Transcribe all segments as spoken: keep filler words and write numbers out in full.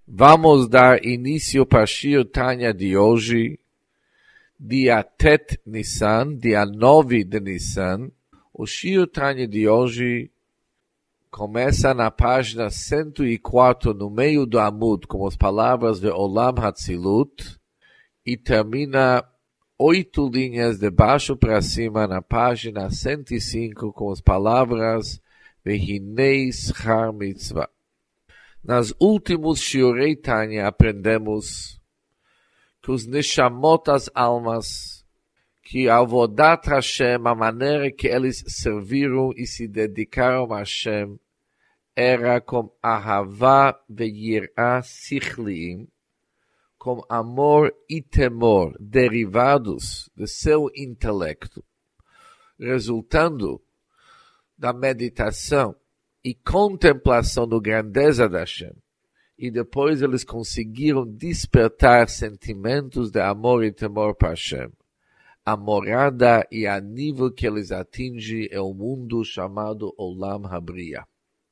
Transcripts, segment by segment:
Vamos dar início para Shir Tanya de hoje, dia Tet Nissan, dia nove de Nissan. O Shir Tanya de hoje começa na página cento e quatro, no meio do Amud, com as palavras de Olam Hatzilut, e termina oito linhas de baixo para cima na página cento e cinco, com as palavras Vehinei Schar Mitzvah. Nas últimos Shiurei Tanya aprendemos que os Neshamot, as almas, que a Avodat Hashem, a maneira que eles serviram e se dedicaram a Hashem, era com Ahavá ve'yirá sichliim, com amor e temor derivados de seu intelecto, resultando da meditação e contemplação da grandeza da Hashem. E depois eles conseguiram despertar sentimentos de amor e temor para Hashem. A morada e a nível que eles atingem é o mundo chamado Olam Habriya.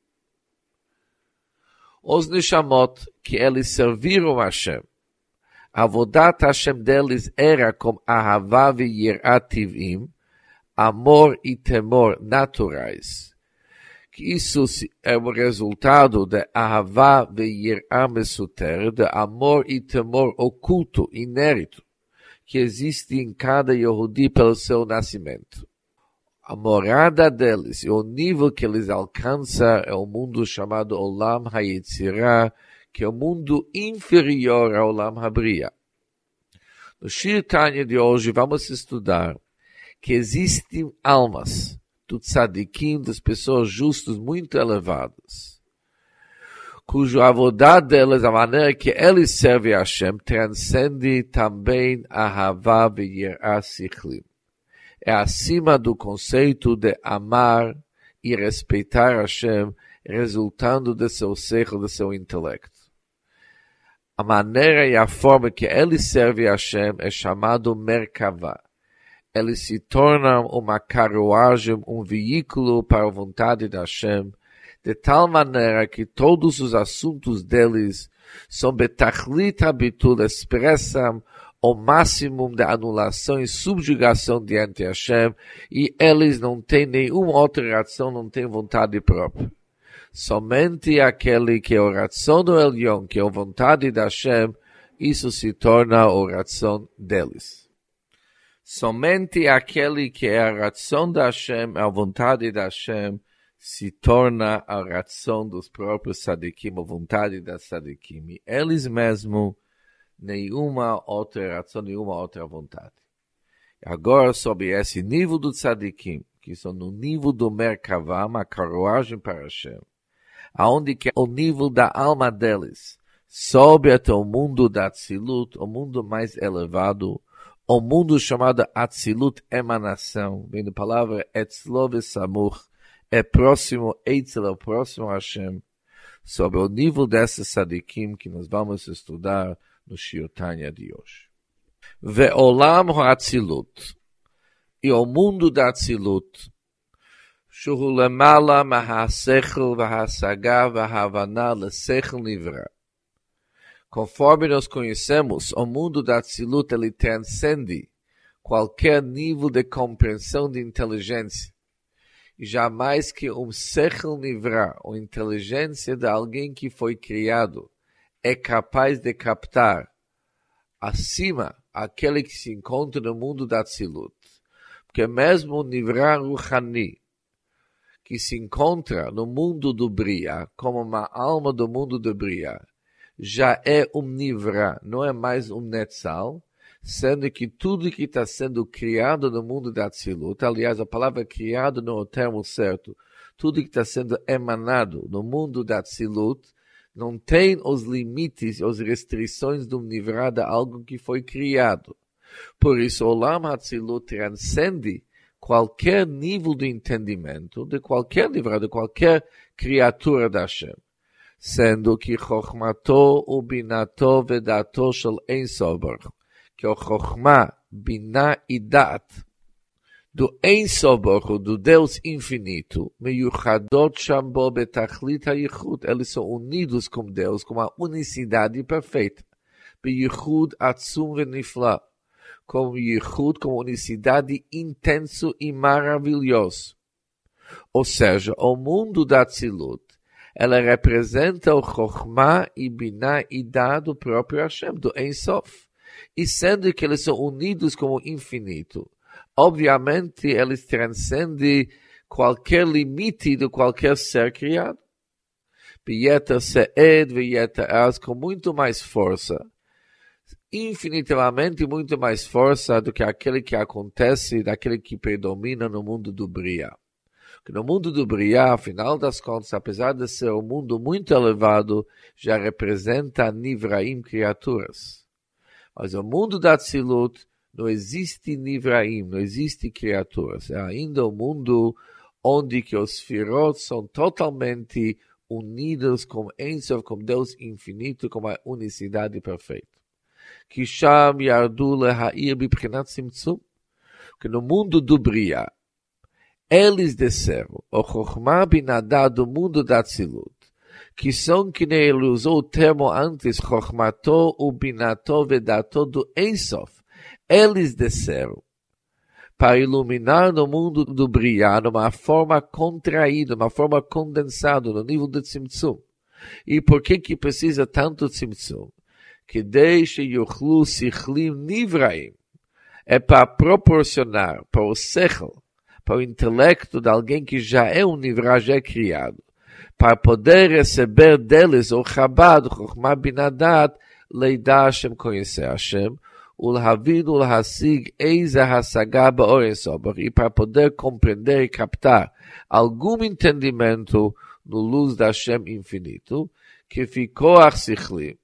Os Neshamot que eles serviram a Hashem, a Avodat Hashem deles era como Ahavá ve'yirá tiv'im, amor e temor naturais. Que isso é o resultado de Ahavá ve'yirá mesuter, de amor e temor oculto, inérito, que existe em cada Yehudi pelo seu nascimento. A morada deles e o nível que eles alcançam é o mundo chamado Olam HaYetzirah, que é o mundo inferior ao Olam Habriya. No Shir Tanya de hoje vamos estudar que existem almas do tzadikim, das pessoas justas muito elevadas, cujo avodá delas, a maneira que eles servem a Hashem, transcende também a Ahavá ve'yirá sichlim. É acima do conceito de amar e respeitar Hashem, resultando de seu seichel, de seu intelecto. A maneira e a forma que eles servem a Hashem é chamado Merkavá. Eles se tornam uma carruagem, um veículo para a vontade de Hashem, de tal maneira que todos os assuntos deles são betachlit habitul, expressam o máximo de anulação e subjugação diante de Hashem, e eles não têm nenhuma outra reação, não têm vontade própria. Somente aquele que é a oração do Elyon, que é a vontade de Hashem, isso se torna a oração deles. Somente aquele que é a oração de Hashem, a vontade de Hashem, se torna a oração dos próprios tzadikim, a vontade da tzadikim. E eles mesmos, nenhuma outra oração, nenhuma outra vontade. Agora, sobre esse nível do tzadikim, que são no nível do Merkavá, uma carruagem para Hashem, aonde que é o nível da alma deles, sobe até o mundo da Atzilut, o mundo mais elevado, o mundo chamado Atzilut, emanação, vem da palavra Etzlo ve'Samur, é próximo, Etzel é próximo a Hashem, sobre o nível desses tzadikim que nós vamos estudar no Shir Tanya de hoje. Ve'olam ha'atzilut, e o mundo da Atzilut, shuhu lemala mahasechel v'hasagah v'havana lesechel nivra. Conforme nós conhecemos, o mundo da Atzilut, ele transcende qualquer nível de compreensão de inteligência. E jamais que um sechel nivra, ou inteligência de alguém que foi criado, é capaz de captar acima aquele que se encontra no mundo da Atzilut. Porque mesmo o nivra ruchani, que se encontra no mundo do Briya, como uma alma do mundo do Briya, já é um nivra, não é mais um netzal, sendo que tudo que está sendo criado no mundo da Atzilut, aliás, a palavra criado não é o termo certo, tudo que está sendo emanado no mundo da Atzilut, não tem os limites, as restrições do nivra de algo que foi criado. Por isso, o Olam Hatzilut transcende qualquer nível de entendimento, de qualquer nivra, de qualquer criatura da Hashem. Sendo que Chokhmato u Binato vedato shel Ein Sof Baruch, que o Chokhmah, Binah e Dat do Ein Sof Baruch Hu, do Deus infinito, meyuchadot sham bo betachlit hayichud, eles são unidos com Deus, com a unicidade perfeita, beyichud atzum venifla, com yichud, com unicidade intenso e maravilhoso. Ou seja, o mundo da Atzilut, ela representa o Chokhmah e Binah e Dad do próprio Hashem, do Ein Sof. E sendo que eles são unidos com o infinito, obviamente eles transcendem qualquer limite de qualquer ser criado. B'yeter se'ed v'yeter az, com muito mais força, infinitivamente muito mais força do que aquele que acontece, daquele que predomina no mundo do Briá. No mundo do Briá, afinal das contas, apesar de ser um mundo muito elevado, já representa Nivraim, criaturas. Mas o mundo da Atzilut não existe Nivraim, não existe criaturas. É ainda um mundo onde que os Sfirot são totalmente unidos com Ein Sof, com Deus infinito, com a unicidade perfeita. Que Sham Yardu Lehair Bibchinat Tzimtzum, que no mundo do Briá, eles desceram, o Chokhmah Binah Dad do mundo da Atzilut, que são, que nem ele usou o termo antes, Chokhmato u Binato Vedato do Ein Sof. Eles desceram para iluminar no mundo do Briá, numa forma contraída, uma forma condensada, no nível de Tzimtzum. E por que que precisa tanto Tzimtzum? Que deixe Yuchlu Sichlim Nivraim. É para proporcionar para o Sechel, para o intelecto de alguém que já é um Nivrá, já é criado, para poder receber deles o Chabad, o Chokhmah Binah Dad, leidar Hashem, conhecer Hashem, ulhavid ulhasig eiza hasagá ba'or Ein Sof, e para poder compreender e captar algum entendimento no luz da Hashem infinito, que ficou arsichli,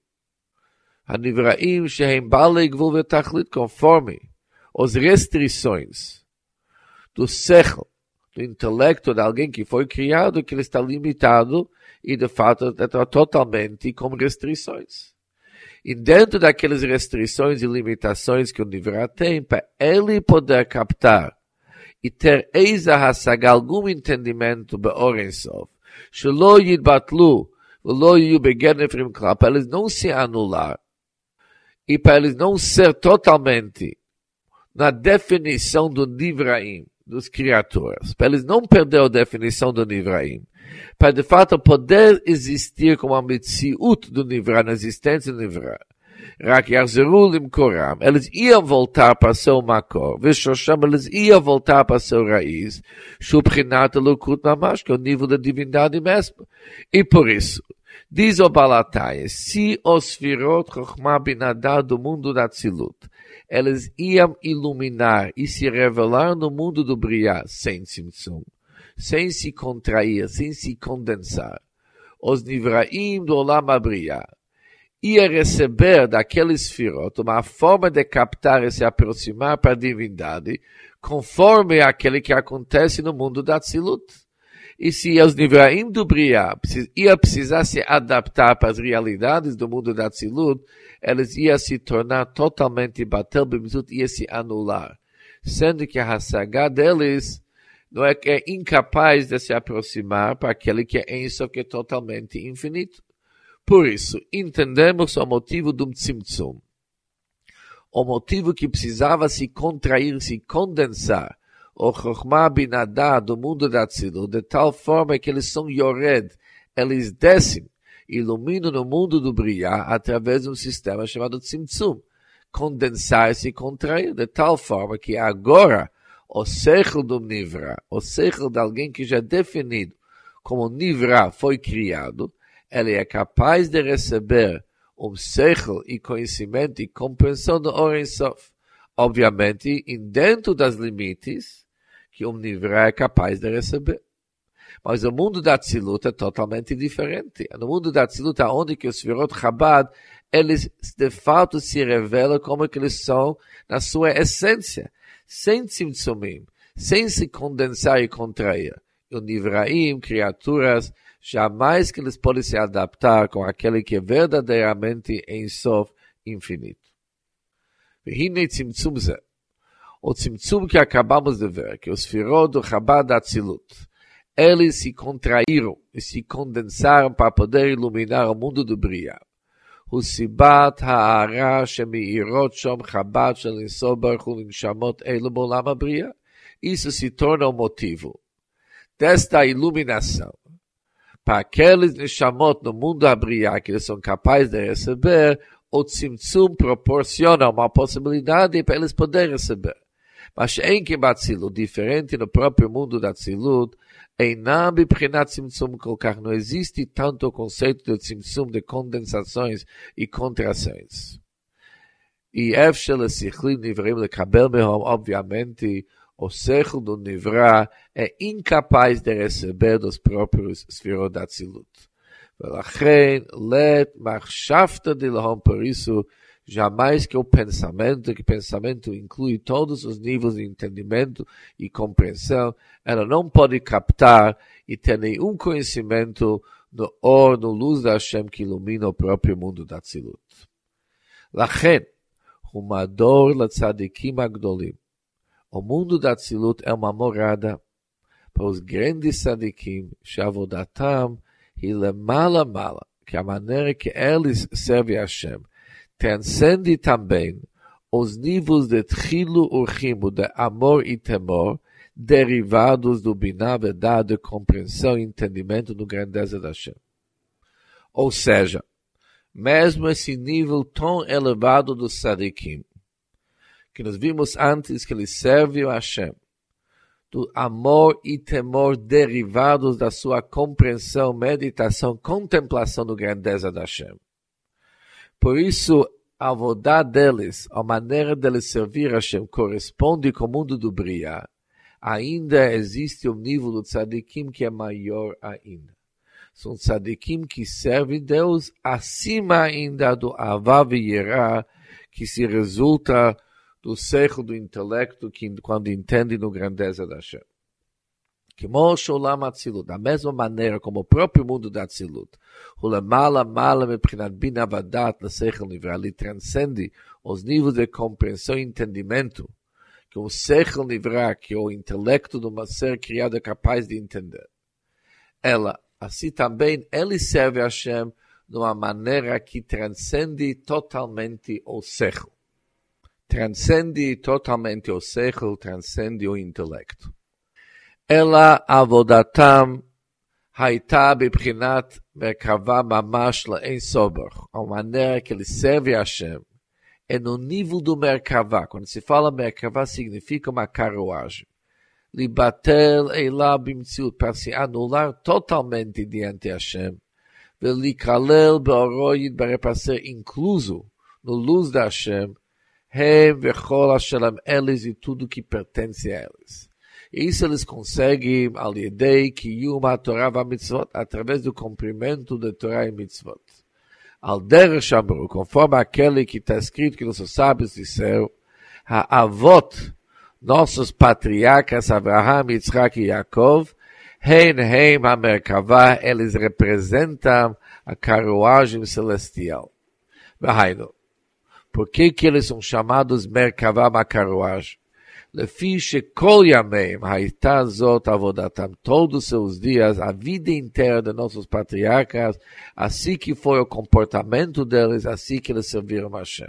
הנבראים שהם בעלי גבול ותכלית, conforme as restrições do sechel, do intelecto de alguém que foi criado, que ele está limitado e de fato está totalmente com restrições. E dentro daquelas restrições e limitações que o Nivrá tem, para ele poder captar e ter eiza hasaga, algum entendimento be'or Ein Sof, shelo yitbatlu velo yiyu begenefrim klal, para eles não se anular e para eles não ser totalmente na definição do Nivraim, dos criaturas, para eles não perder a definição do Nivraim, para de fato poder existir como a Metziut do Nivrá, na existência do Nivrá. Rak Yachzeru Limkoram, eles iam voltar para seu Makor, Veshosham, eles iam voltar para seu raiz, Shubchinat Elokut Mamash, que é o nível da divindade mesmo. E por isso, diz o Balatai, se os Sfirot Chokhmah Binah Dad do mundo da Atzilut, eles iam iluminar e se revelar no mundo do Briá, sem Tzimtzum, sem se contrair, sem se condensar. Os Nivraim do Olam HaBriá ia receber daqueles Sfirot uma forma de captar e se aproximar para a divindade, conforme aquele que acontece no mundo da Atzilut. E se os Nivraim do Briá ia precisar se adaptar para as realidades do mundo da Atzilut, eles iam se tornar totalmente batel b'mizut, ia se anular, sendo que a Hassagá deles não é que é incapaz de se aproximar para aquele que é Ein Sof, que é totalmente infinito. Por isso, entendemos o motivo do Tzimtzum, o motivo que precisava se contrair, se condensar, o Chokhmah Binah Dad do mundo da Atzilut, de tal forma que eles são Yored, eles descem, iluminam no mundo do Briá através de um sistema chamado Tzimtzum, condensar-se e contrair, de tal forma que agora o Sechel do Nivrá, o Sechel de alguém que já é definido como Nivrá foi criado, ele é capaz de receber um Sechel e conhecimento e compreensão do Or Ein Sof, obviamente dentro das limites que um Nivrá é capaz de receber. Mas o mundo da Atzilut é totalmente diferente. No mundo da Atzilut, onde que os Sfirot Chabad, eles de fato se revelam como que eles são na sua essência, sem tzimtzumim, sem se condensar e contrair. E o Nivraim, criaturas, jamais que eles podem se adaptar com aquele que é verdadeiramente Ein Sof, infinito. V'hinei tzimtzum zeh. O tzimtzum que acabamos de ver, que os Sfirot do Chabad Atzilut, eles se contraíram e se condensaram para poder iluminar o mundo do Bria. O Sibat Ha'ara Shemi'irot Shom Chabad Shel Ensof Baruch Hu Nimshamot Elu Bolam HaBria. Isso se torna o motivo desta iluminação. Para aqueles Nishamot no mundo Abria que eles são capazes de receber, o Tzimtzum proporciona uma possibilidade para eles poderem receber. Mas em que Batzilut, diferente no próprio mundo da Tzilut, Einam bibchinat Tzimtzum kolkach, não existe tanto o conceito de Tzimtzum, de condensações e contrações. E Efshel Sichlim Nivrim lekabel mehom, obviamente, o sechel do Nivrá é incapaz de receber dos próprios Sfirot da Tzilut. Velachem let machshavta dilhom, por isso, jamais que o pensamento, que o pensamento inclui todos os níveis de entendimento e compreensão, ela não pode captar e ter nenhum conhecimento no or, no luz da Hashem que ilumina o próprio mundo da Tzilut. Lachem, humador latzadikim agdolim. O mundo da Tzilut é uma morada para os grandes tzadikim, shavodatam e lemala mala, que a maneira que eles servem a Hashem transcende também os níveis de tchilo urchimo, de amor e temor, derivados do biná, verdade, compreensão e entendimento da grandeza da Hashem. Ou seja, mesmo esse nível tão elevado dos tzadikim, que nós vimos antes que eles servem a Hashem, do amor e temor derivados da sua compreensão, meditação, contemplação da grandeza da Hashem. Por isso, a avodá deles, a maneira deles servir a Hashem, corresponde com o mundo do Bria. Ainda existe um nível do tzadikim que é maior ainda. São tzadikim que servem Deus acima ainda do avav e yerá, que se resulta do seichel do intelecto, que quando entende no grandeza da Hashem. Como Sholam Atzilut, da mesma maneira como o próprio mundo da Atzilut, o lemala mala meprinat bina vadat na seichel nivra, ele transcende os níveis de compreensão e entendimento, que o seichel nivra, que o intelecto de um ser criado é capaz de entender. Ela, assim também, ele serve a Hashem de uma maneira que transcende totalmente o seichel. Transcende totalmente o seichel, transcende o intelecto. Ela avodatam haita bibchinat merkava mamash laen sober. A maneira que ele serve a Hashem é no nível do merkava. Quando se fala merkava, significa uma carruagem. Libatel eila bimtziut, para se anular totalmente diante de Hashem. Velikalel beoroid, para ser incluso no luz da Hashem. Hem vechol Hashem, eles e tudo que pertence a eles. E isso eles conseguem al yedei kiyum ha-Torah va-mitzvot, através do cumprimento da Torá e mitzvot. Al derech amru, conforme aquele que está escrito que nossos sábios disseram, ha-avot, nossos patriarcas Abraham, Yitzhak e Yaakov, hein hein ha-merkavah, eles representam a carruagem celestial. Vahainu. Por que que eles são chamados merkavah, a carruagem? Lefi shekol yameim haita zot avodatam, todos os seus dias, a vida inteira de nossos patriarcas, assim que foi o comportamento deles, assim que eles serviram a Hashem.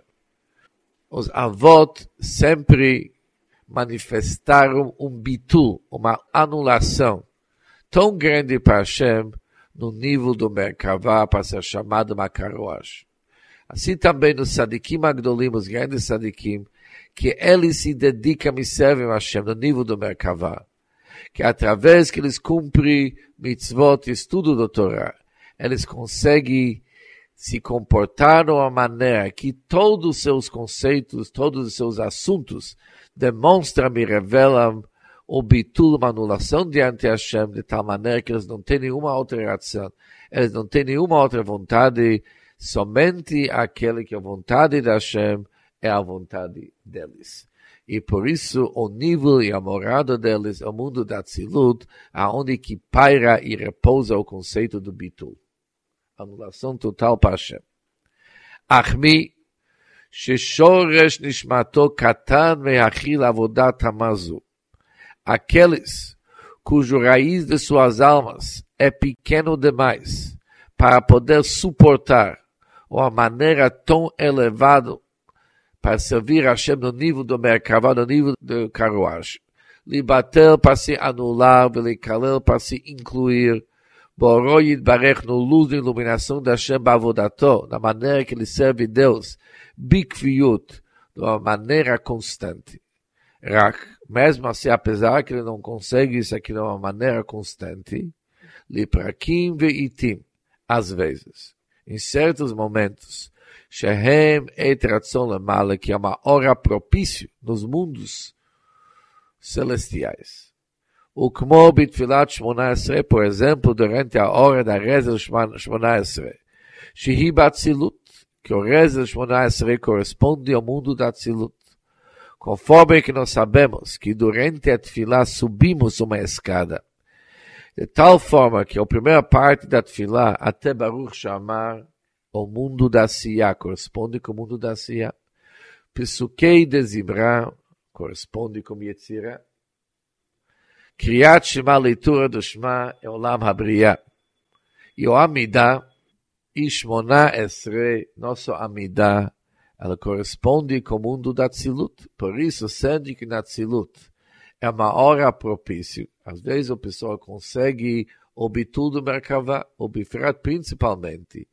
Os avot sempre manifestaram um bitul, uma anulação tão grande para Hashem, no nível do merkavah, para ser chamado uma carruagem. Assim também nos tzadikim agdolim, os grandes tzadikim, que eles se dedicam e servem a Hashem no nível do merkavah, que através que eles cumprem mitzvot e estudo da Torá, eles conseguem se comportar de uma maneira que todos os seus conceitos, todos os seus assuntos demonstram e revelam o bitul, uma anulação diante de Hashem, de tal maneira que eles não têm nenhuma outra reação, eles não têm nenhuma outra vontade, somente aquele que a vontade de Hashem é a vontade deles. E por isso, o nível e a morada deles é o mundo da Tzilut, aonde que paira e repousa o conceito do bitul. Anulação total para Hashem. Achmi, ששורש נשמתו קטן מהכיל עבודת המזו. Aqueles cujo raiz de suas almas é pequeno demais para poder suportar uma maneira tão elevada para servir a Hashem no nível do Merkavah, no nível do carruagem. Libater para se anular, velikalel para se incluir, Boró Yitbarech no luz da iluminação da Hashem Bavodato, na maneira que ele serve Deus, Bikviyut, de uma maneira constante. Rak, mesmo assim, apesar que ele não consegue isso aqui de uma maneira constante, Liprakim veitim, às vezes, em certos momentos, Shehem et Ratzon Lemala, que é uma hora propício nos mundos celestiais. O Kmo Bitfilat Shmona Esrei, por exemplo, durante a hora da reza Shmona Esrei, Shehi Batzilut, que o reza Shmona Esrei corresponde ao mundo da Tzilut. Conforme que nós sabemos que durante a Tfilá subimos uma escada, de tal forma que a primeira parte da Tfilá, até Baruch Shamar, o mundo da Siyah, corresponde com o mundo da Siyah. Pesukei de Zibra, corresponde com Yetzirah. Kriyat Shema, leitura do Shema, é o Olam Habriya. E o Amidah, Ishmona Esrei, nosso Amidah, ela corresponde com o mundo da Tzilut. Por isso, sendo que na Tzilut é uma hora propícia, às vezes a pessoa consegue o bitul do Merkavah, o bifrat principalmente,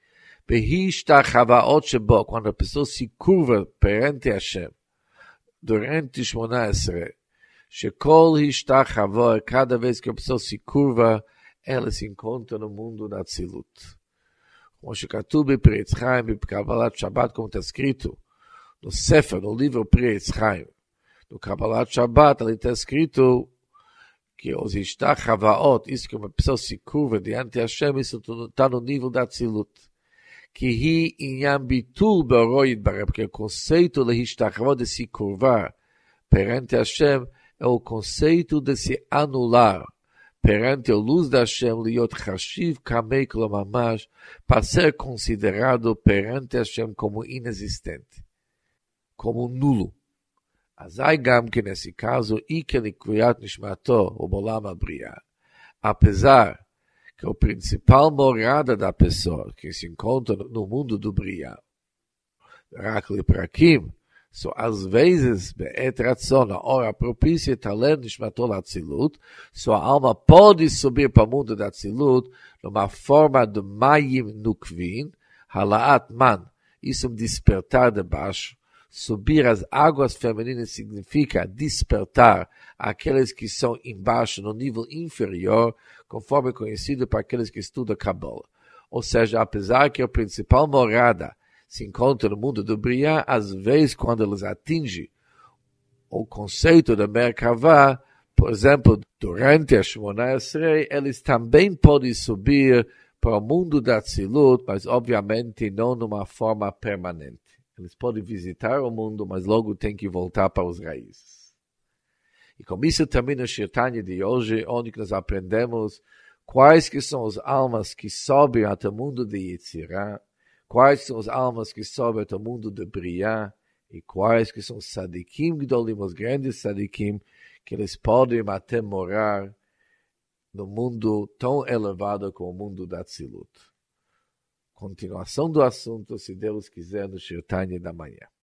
quando a pessoa se curva perante Hashem, durante Shmona Esrei, Shekol hishtachavah, cada vez que a pessoa se curva, ela se encontra no mundo da Tzilut. Como Shekatub Pri Etz Chaim, Kabbalat Shabbat, como está escrito no Sefer, no livro Pri Etz Chaim, no Kabbalat Shabbat, ali está escrito que os hishtachavaot, isso que uma pessoa se curva diante de Hashem, isso está no nível da Tzilut. Que hi inyan bitul be'oro yitbarech, porque o conceito de hishtachavot, de se curvar perante Hashem, é o conceito de se anular perante a luz da Hashem, liot chashiv kamei klomamash, para ser considerado perante Hashem como inexistente, como nulo. Azai gam que nesse caso, iken kriyat nishmato, o Olam Habriya, apesar que a principal morada da pessoa que se encontra no mundo do Briya, Rak Liprakim, só às vezes, Be'et Ratzon, na hora propícia, Talem Nishmato Latzilut, sua alma pode subir para o mundo da Tzilut numa forma de Mayim Nukvin, Halaat Man, isso é um despertar de baixo. Subir as águas femininas significa despertar aqueles que são embaixo, no nível inferior, conforme conhecido para aqueles que estudam Kabbalah. Ou seja, apesar que a principal morada se encontra no mundo do Briya, às vezes, quando eles atingem o conceito da Merkavah, por exemplo, durante a Shmona Esrei, eles também podem subir para o mundo da Tzilut, mas obviamente não numa forma permanente. Eles podem visitar o mundo, mas logo tem que voltar para os raízes. E com isso termina o Shirtanya de hoje, onde nós aprendemos quais que são as almas que sobem até o mundo de Yetzirah, quais são as almas que sobem até o mundo de Briya, e quais que são os Sadikim Gdolim, os grandes Sadikim, que eles podem até morar no mundo tão elevado como o mundo da Tzilut. Continuação do assunto, se Deus quiser, no Shirtanya da manhã.